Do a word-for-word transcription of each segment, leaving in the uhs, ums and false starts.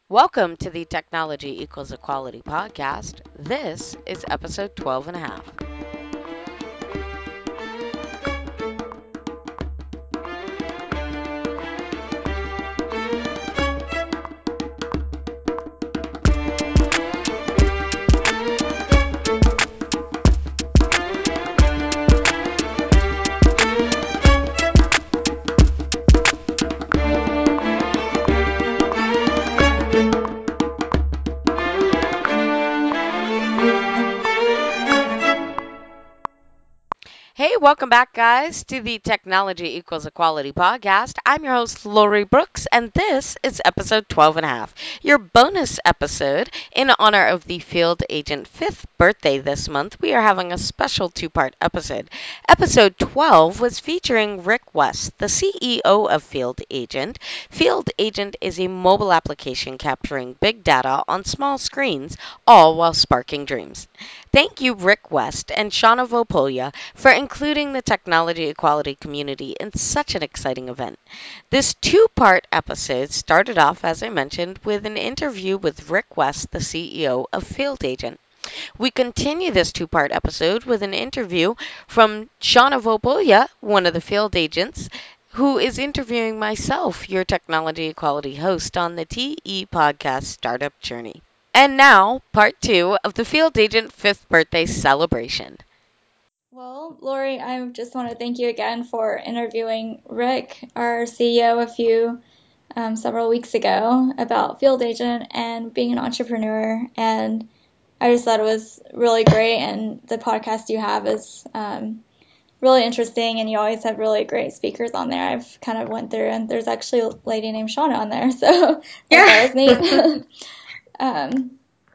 Welcome to the Technology Equals Equality podcast. This is episode twelve and a half. Hey, welcome back, guys, to the Technology Equals Equality podcast. I'm your host, Lori Brooks, and this is episode twelve and a half, your bonus episode in honor of the Field Agent fifth birthday this month. We are having a special two part episode. Episode twelve was featuring Rick West, the C E O of Field Agent. Field Agent is a mobile application capturing big data on small screens, all while sparking dreams. Thank you, Rick West and Shauna Vopolia, for including the technology equality community in such an exciting event. This two part episode started off, as I mentioned, with an interview with Rick West, the C E O of Field Agent. We continue this two part episode with an interview from Shauna Vopolia, one of the field agents, who is interviewing myself, your technology equality host on the T E podcast Startup Journey. And now, part two of the Field Agent fifth birthday celebration. Well, Lori, I just want to thank you again for interviewing Rick, our C E O, a few um, several weeks ago about Field Agent and being an entrepreneur. And I just thought it was really great. And the podcast you have is um, really interesting, and you always have really great speakers on there. I've kind of went through, and there's actually a lady named Shauna on there, so I thought that was neat. um,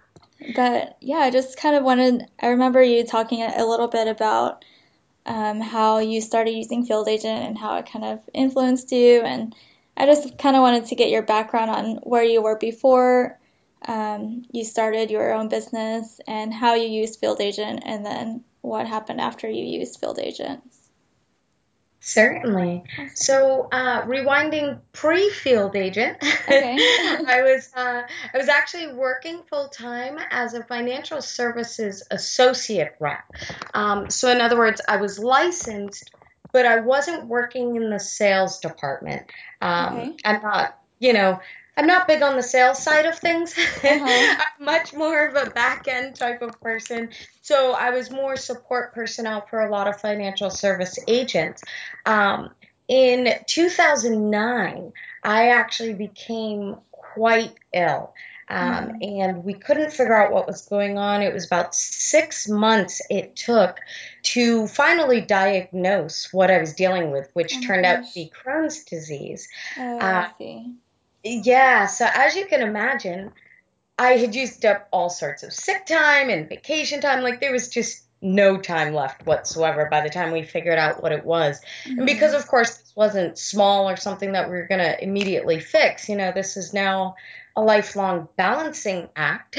but yeah, I just kind of wanted, I remember you talking a little bit about um, how you started using Field Agent and how it kind of influenced you. And I just kind of wanted to get your background on where you were before um, you started your own business and how you used Field Agent, and then what happened after you used Field Agent. Certainly. So, uh, rewinding pre-field agent, Okay. I was uh, I was actually working full time as a financial services associate rep. Um, so, in other words, I was licensed, but I wasn't working in the sales department. Um, Okay. I'm not, you know, I'm not big on the sales side of things. Uh-huh. I'm much more of a back end type of person. So I was more support personnel for a lot of financial service agents. Um, in two thousand nine, I actually became quite ill. Um, Mm. and we couldn't figure out what was going on. It was about six months it took to finally diagnose what I was dealing with, Oh which my turned out to gosh. be Crohn's disease. Oh, Uh, I see. yeah, so as you can imagine, I had used up all sorts of sick time and vacation time. Like there was just no time left whatsoever by the time we figured out what it was. And because, Mm-hmm. of course, this wasn't small or something that we were going to immediately fix, you know, this is now a lifelong balancing act.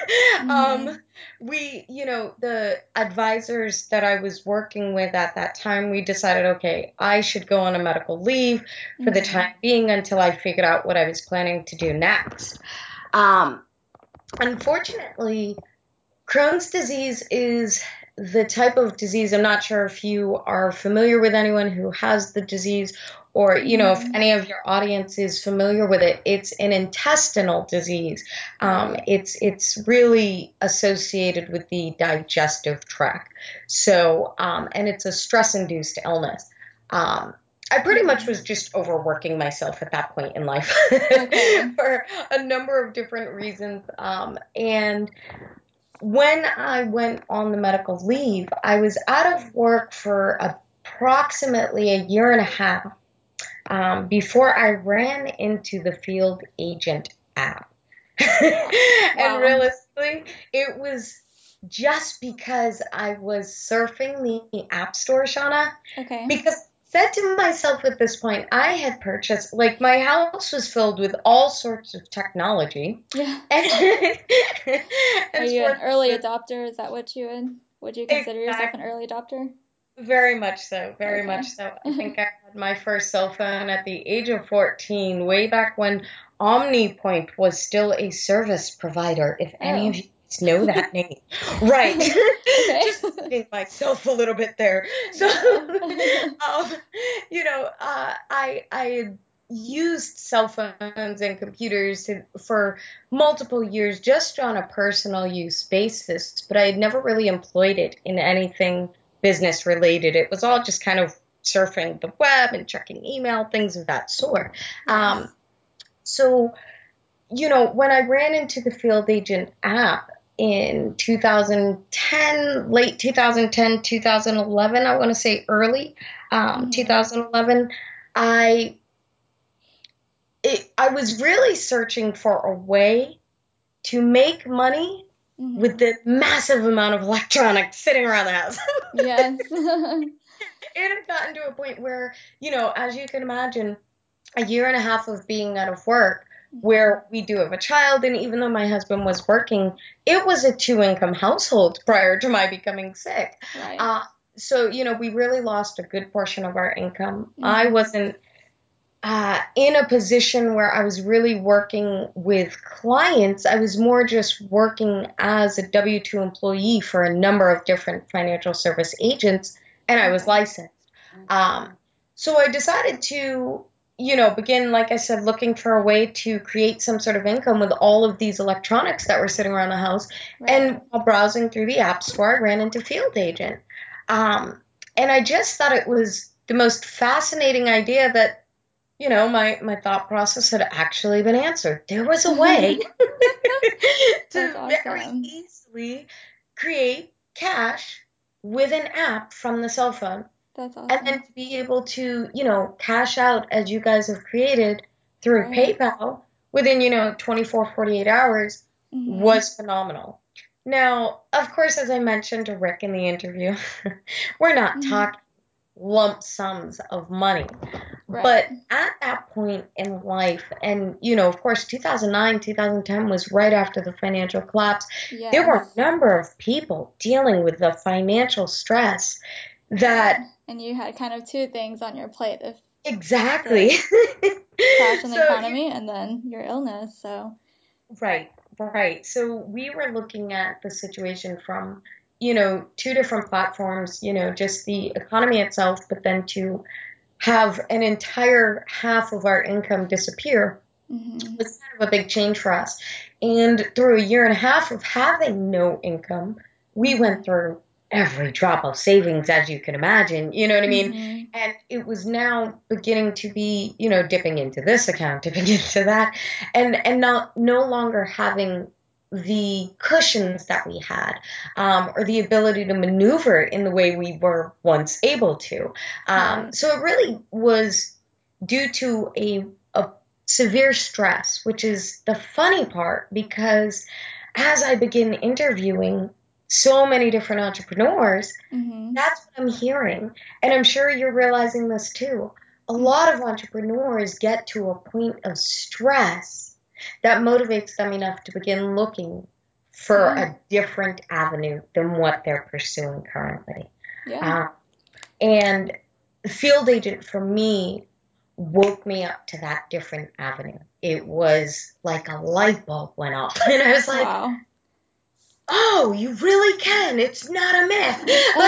um, Mm-hmm. we, you know, the advisors that I was working with at that time, we decided, okay, I should go on a medical leave for the Mm-hmm. time being until I figured out what I was planning to do next. Um, Unfortunately, Crohn's disease is the type of disease. I'm not sure if you are familiar with anyone who has the disease or, you know, if Mm-hmm. any of your audience is familiar with it. It's an intestinal disease. Um, Right. it's it's really associated with the digestive tract. So, um, and it's a stress-induced illness. Um, I pretty much Mm-hmm. was just overworking myself at that point in life Okay. for a number of different reasons. Um, and when I went on the medical leave, I was out of work for approximately a year and a half um, before I ran into the Field Agent app. And Wow. realistically, it was just because I was surfing the App Store, Shauna, Okay. because I said to myself at this point, I had purchased, like, my house was filled with all sorts of technology. Yeah. And, Are and you an forth early with adopter? Is that what you would would you consider yourself an exact early adopter? very much so, very much Okay. so. I think I had my first cell phone at the age of fourteen, way back when OmniPoint was still a service provider, if any of Oh. you know that name. Right. Okay. Just dating myself a little bit there. So, Yeah. um, you know, uh, I I had used cell phones and computers to, for multiple years just on a personal use basis, but I had never really employed it in anything business related. It was all just kind of surfing the web and checking email, things of that sort. Nice. Um, so, you know, when I ran into the Field Agent app in two thousand ten, late two thousand ten, two thousand eleven, I want to say early um, Mhm. twenty eleven, I it, I was really searching for a way to make money with Mhm. the massive amount of electronics sitting around the house. Yes. It had gotten to a point where, you know, as you can imagine, a year and a half of being out of work, Mhm. where we do have a child, and even though my husband was working, it was a two income household prior to my becoming sick. Right. Uh, so, you know, we really lost a good portion of our income. I Mhm. wasn't uh, in a position where I was really working with clients. I was more just working as a W two employee for a number of different financial service agents, and I was Okay. licensed. Um, so I decided to, you know, begin, like I said, looking for a way to create some sort of income with all of these electronics that were sitting around the house. Right. And while browsing through the App Store, I ran into Field Agent. Um, and I just thought it was the most fascinating idea that, you know, my, my thought process had actually been answered. There was a way That's to very awesome. easily create cash with an app from the cell phone. That's And then awesome. to be able to, you know, cash out as you guys have created through Right. PayPal within, you know, twenty-four, forty-eight hours Mhm. was phenomenal. Now, of course, as I mentioned to Rick in the interview, we're not Mhm. talking lump sums of money. Right. But at that point in life, and you know, of course, two thousand nine, two thousand ten was right after the financial collapse, there were Yes. a number of people dealing with the financial stress Right. that And you had kind of two things on your plate, if exactly. the crash in the So, you economy and then your illness. So, right, right. So we were looking at the situation from, you know, two different platforms, you know, just the economy itself, but then to have an entire half of our income disappear mhm. was kind of a big change for us. And through a year and a half of having no income, we Mhm. went through every drop of savings, as you can imagine. You know what I mean? Mhm. And it was now beginning to be, you know, dipping into this account, dipping into that, and and not no longer having the cushions that we had, um, or the ability to maneuver in the way we were once able to. Um, Right. so it really was due to a, a severe stress, which is the funny part because as I begin interviewing so many different entrepreneurs, Mhm. that's what I'm hearing. And I'm sure you're realizing this too. A Mhm. lot of entrepreneurs get to a point of stress that motivates them enough to begin looking for Yeah. a different avenue than what they're pursuing currently. Yeah. Um, and Field Agent for me woke me up to that different avenue. It was like a light bulb went off, and I was like, Wow. "Oh, you really can. It's not a myth."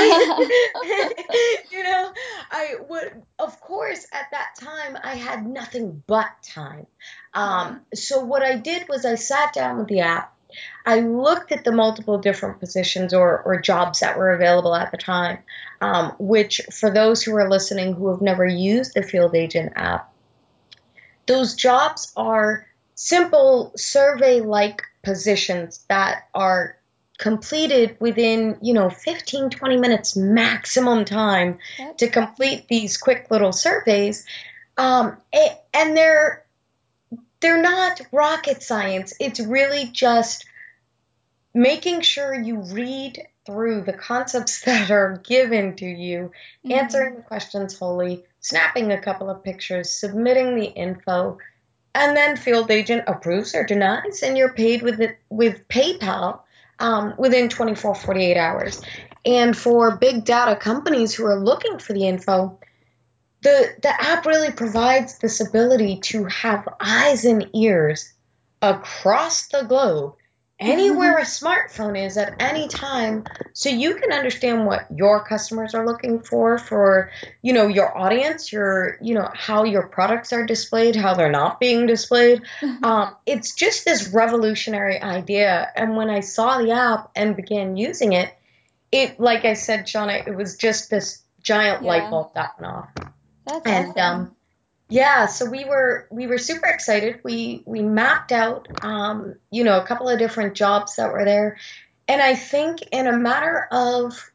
Like, you know, I would, of course, at that time, I had nothing but time. Right. Um, so what I did was I sat down with the app. I looked at the multiple different positions or, or jobs that were available at the time, um, which for those who are listening who have never used the Field Agent app, those jobs are simple survey-like positions that are completed within, you know, fifteen, twenty minutes maximum time to That's complete these quick little surveys. Um, a- and they're they're not rocket science. It's really just making sure you read through the concepts that are given to you, answering mhm. the questions fully, snapping a couple of pictures, submitting the info, and then Field Agent approves or denies, and you're paid with it with PayPal um, within twenty-four, forty-eight hours. And for big data companies who are looking for the info, the the app really provides this ability to have eyes and ears across the globe, anywhere a smartphone is at any time, so you can understand what your customers are looking for, for, you know, your audience, your, you know, how your products are displayed, how they're not being displayed. Um, it's just this revolutionary idea. And when I saw the app and began using it, it, like I said, Shauna, it was just this giant light Yeah, bulb that went off. that's And um, awesome. yeah, so we were we were super excited. We we mapped out um, you know, a couple of different jobs that were there, and I think in a matter of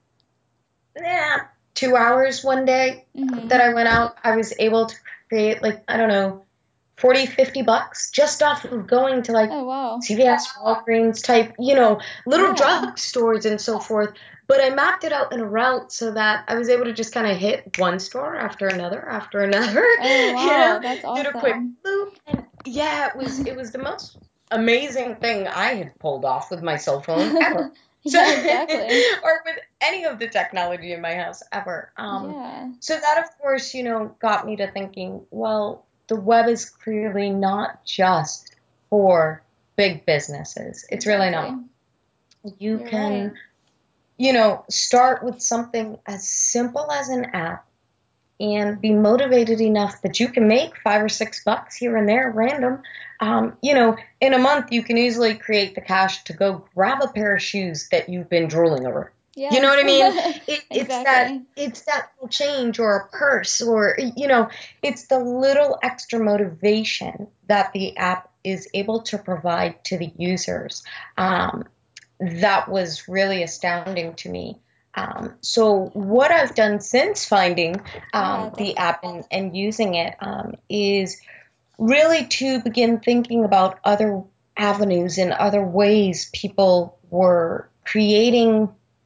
eh, two hours one day that Mhm. I went out, I was able to create, like, I don't know, forty, fifty bucks just off of going to like Oh, wow. C V S, Walgreens type, you know, little Yeah. drugstores and so forth. But I mapped it out in a route so that I was able to just kind of hit one store after another after another, Oh, you know, wow. That's did a quick awesome. loop. And yeah, it was it was the most amazing thing I had pulled off with my cell phone ever. So, Yeah, exactly. or with any of the technology in my house ever. Um, Yeah. so that, of course, you know, got me to thinking, well, the web is clearly not just for big businesses. It's really Exactly. not. You You're right. can, you know, start with something as simple as an app and be motivated enough that you can make five or six bucks here and there, random. Um, you know, in a month, you can easily create the cash to go grab a pair of shoes that you've been drooling over. You know Yes. what I mean? It, it's that Exactly. it's that little change or a purse, or, you know, it's the little extra motivation that the app is able to provide to the users. Um, that was really astounding to me. Um, so what I've done since finding Yeah, um, the that's app and, and using it um, is really to begin thinking about other avenues and other ways people were creating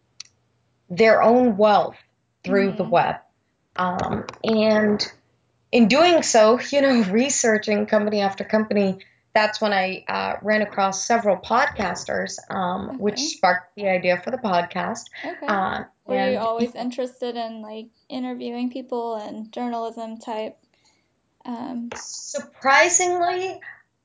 their own wealth through the mhm. web. Um, and in doing so, you know, researching company after company, that's when I uh, ran across several podcasters, um, which Okay. sparked the idea for the podcast. Okay. Uh, Were you and always interested in like interviewing people and journalism type? Um, surprisingly,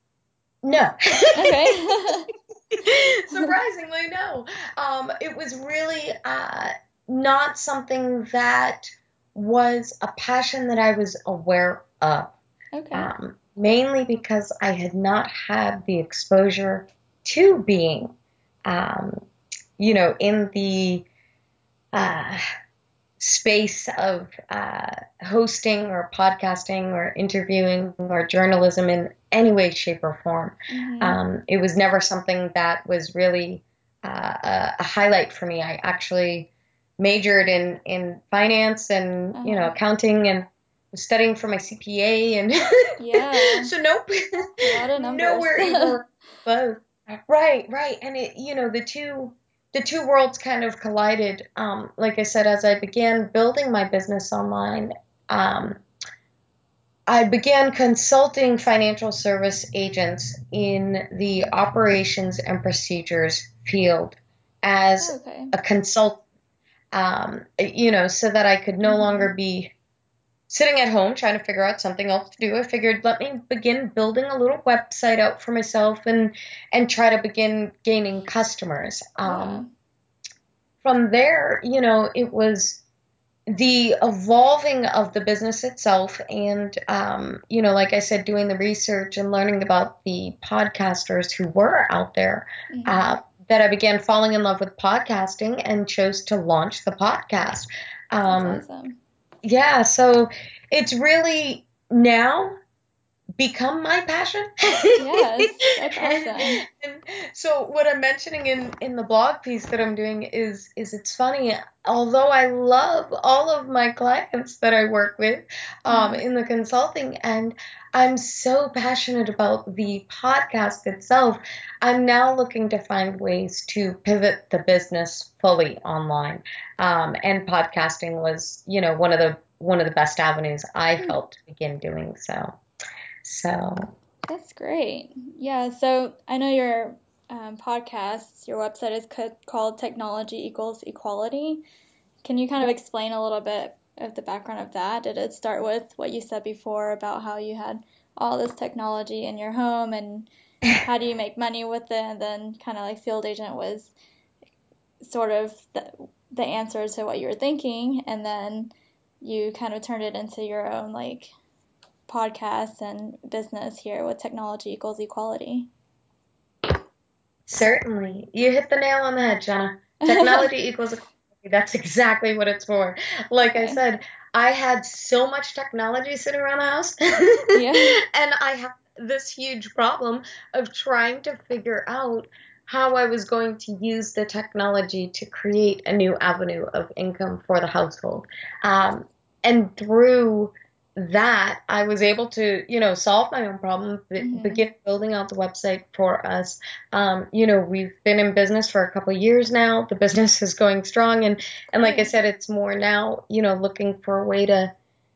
no. okay. Surprisingly, no. Um, it was really uh, not something that was a passion that I was aware of. Okay. Um, mainly because I had not had the exposure to being, um, you know, in the uh, space of uh, hosting or podcasting or interviewing or journalism in any way, shape, or form. Mhm. Um, it was never something that was really uh, a, a highlight for me. I actually majored in, in finance and, you know, Uh-huh. accounting, and was studying for my C P A, and Yeah. so nope, A lot of numbers. nowhere even close. Right, right. And it, you know, the two the two worlds kind of collided. Um, like I said, as I began building my business online, um, I began consulting financial service agents in the operations and procedures field as Okay. a consult, um, you know, so that I could no Mhm. longer be sitting at home trying to figure out something else to do. I figured, let me begin building a little website out for myself and and try to begin gaining customers. Yeah. Um, from there, you know, it was the evolving of the business itself, and um, you know, like I said, doing the research and learning about the podcasters who were out there, uh, Mhm. that I began falling in love with podcasting and chose to launch the podcast. That's Um, awesome. yeah, so it's really now become my passion. Yes, that's and, awesome. and so what I'm mentioning in in the blog piece that I'm doing is is it's funny, although I love all of my clients that I work with um, Uh-huh. in the consulting, and I'm so passionate about the podcast itself, I'm now looking to find ways to pivot the business fully online, um, and podcasting was, you know, one of the one of the best avenues I Hmm. felt to begin doing so. So, That's great. Yeah, so I know your um, podcast, your website is co- called Technology Equals Equality. Can you kind of explain a little bit of the background of that? Did it start with what you said before about how you had all this technology in your home and how do you make money with it? And then kind of like Field Agent was sort of the, the answer to what you were thinking, and then you kind of turned it into your own like podcast and business here with Technology Equals Equality. Certainly. You hit the nail on the head, Jenna. Technology equals equality. That's exactly what it's for. Like I Okay. said, I had so much technology sitting around the house. Yeah. And I had this huge problem of trying to figure out how I was going to use the technology to create a new avenue of income for the household. Um, and through that, I was able to, you know, solve my own problem, be- Mm-hmm. begin building out the website for us. Um, you know, we've been in business for a couple of years now. The business is going strong, and and like I Great. said, it's more now, you know, looking for a way to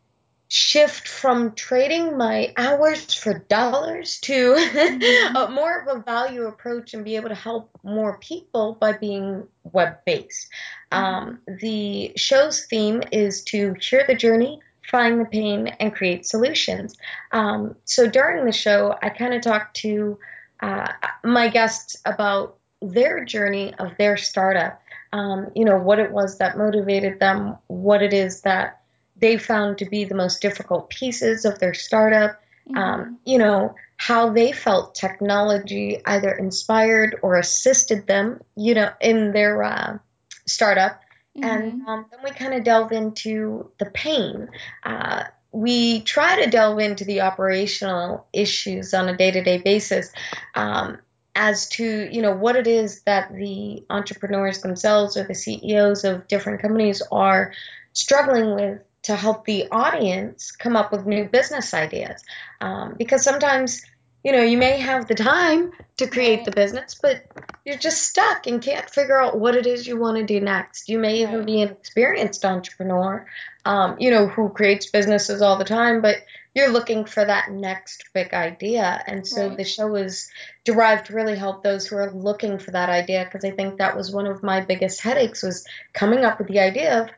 shift from trading my hours for dollars to Mm-hmm. a more of a value approach and be able to help more people by being web-based. Mm-hmm. Um, the show's theme is to hear the journey, find the pain, and create solutions. Um, so during the show, I kind of talked to uh, my guests about their journey of their startup. Um, you know, what it was that motivated them, what it is that they found to be the most difficult pieces of their startup, um, Mm-hmm. you know, how they felt technology either inspired or assisted them, you know, in their uh, startup. And Mm-hmm. um, then we kind of delve into the pain. Uh, we try to delve into the operational issues on a day-to-day basis, um, as to, you know, what it is that the entrepreneurs themselves or the C E Os of different companies are struggling with to help the audience come up with new business ideas. Um, because sometimes, you know, you may have the time to create Right. the business, but you're just stuck and can't figure out what it is you want to do next. You may even Right. be an experienced entrepreneur, um, you know, who creates businesses all the time, but you're looking for that next big idea. And so Right. the show is derived to really help those who are looking for that idea, because I think that was one of my biggest headaches, was coming up with the idea of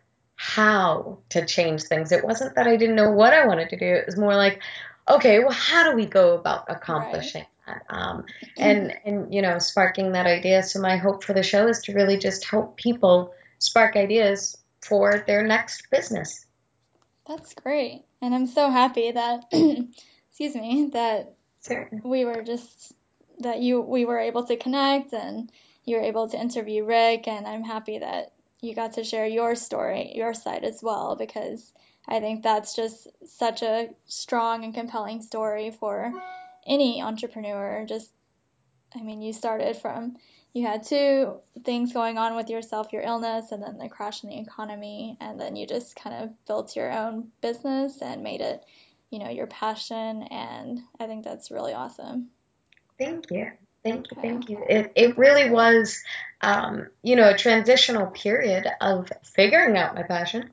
how to change things. It wasn't that I didn't know what I wanted to do. It was more like, okay, well, how do we go about Right. accomplishing that? Um, and and you know, sparking that idea. So my hope for the show is to really just help people spark ideas for their next business. That's great. And I'm so happy that, excuse me, that Certainly. we were just, that you, we were able to connect and you were able to interview Rick. And I'm happy that you got to share your story, your side as well, because I think that's just such a strong and compelling story for any entrepreneur. Just, I mean, you started from, you had two things going on with yourself, your illness, and then the crash in the economy, and then you just kind of built your own business and made it, you know, your passion, and I think that's really awesome. Thank you. Thank you. Yeah, Thank you. It, it that's really great. was, um, you know, a transitional period of figuring out my passion.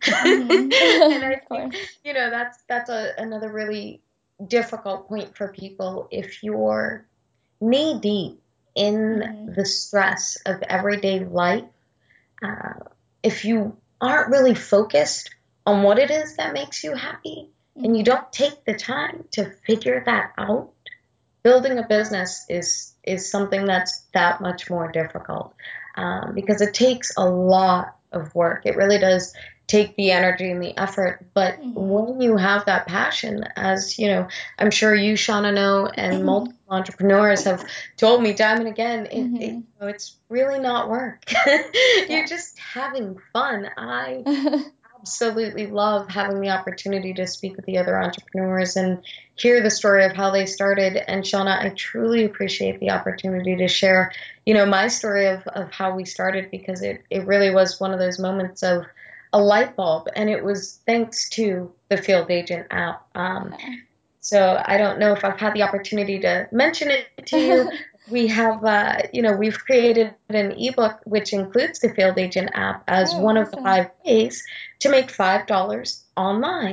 And Mm-hmm. I Of think, course. you know, that's, that's a, another really difficult point for people. If you're knee deep in Mm-hmm. the stress of everyday life, uh, if you aren't really focused on what it is that makes you happy, and you Mm-hmm. don't take the time to figure that out, building a business is is something that's that much more difficult, um, because it takes a lot of work. It really does take the energy and the effort. But Mm-hmm. when you have that passion, as you know, I'm sure you, Shauna, know, and multiple entrepreneurs have told me time and again, it, it Mm-hmm. you know, it's really not work. You're Yeah. just having fun. I absolutely love having the opportunity to speak with the other entrepreneurs and hear the story of how they started. And Shauna, I truly appreciate the opportunity to share, you know, my story of, of how we started, because it, it really was one of those moments of a light bulb. And it was thanks to the Field Agent app. Um, Yeah. so I don't know if I've had the opportunity to mention it to you. We have, uh, you know, we've created an ebook which includes the Field Agent app as Oh, one of the awesome. five ways to make five dollars online.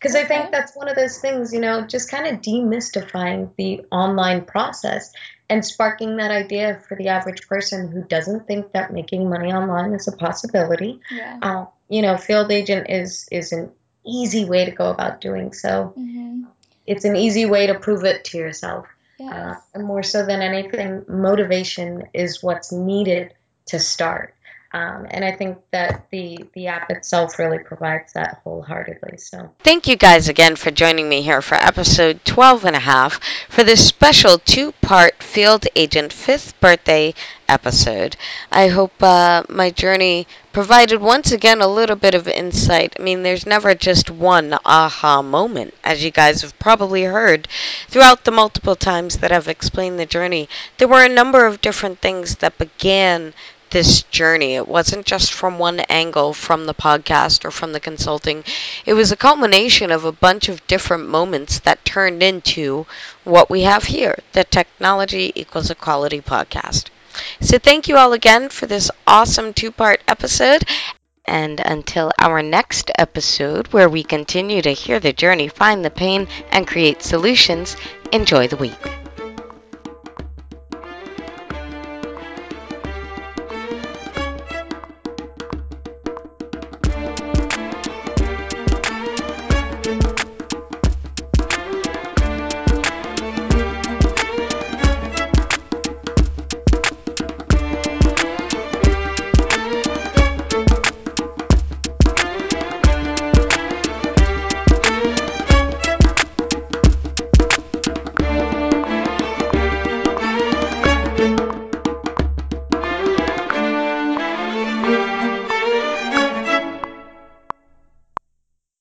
Because I Okay. think that's one of those things, you know, just kind of demystifying the online process and sparking that idea for the average person who doesn't think that making money online is a possibility. Yeah. Uh, you know, field agent is is an easy way to go about doing so. Mm-hmm. It's an easy way to prove it to yourself. Yes. Uh, and more so than anything, motivation is what's needed to start. Um, and I think that the the app itself really provides that wholeheartedly. So Thank you guys again for joining me here for episode twelve and a half for this special two-part Field Agent fifth birthday episode. I hope uh, my journey provided once again a little bit of insight. I mean, there's never just one aha moment, as you guys have probably heard throughout the multiple times that I've explained the journey. There were a number of different things that began this journey. It wasn't just from one angle, from the podcast or from the consulting. It was a culmination of a bunch of different moments that turned into what we have here, the Technology Equals Equality podcast. So thank you all again for this awesome two-part episode. And until our next episode, where we continue to hear the journey, find the pain, and create solutions, enjoy the week.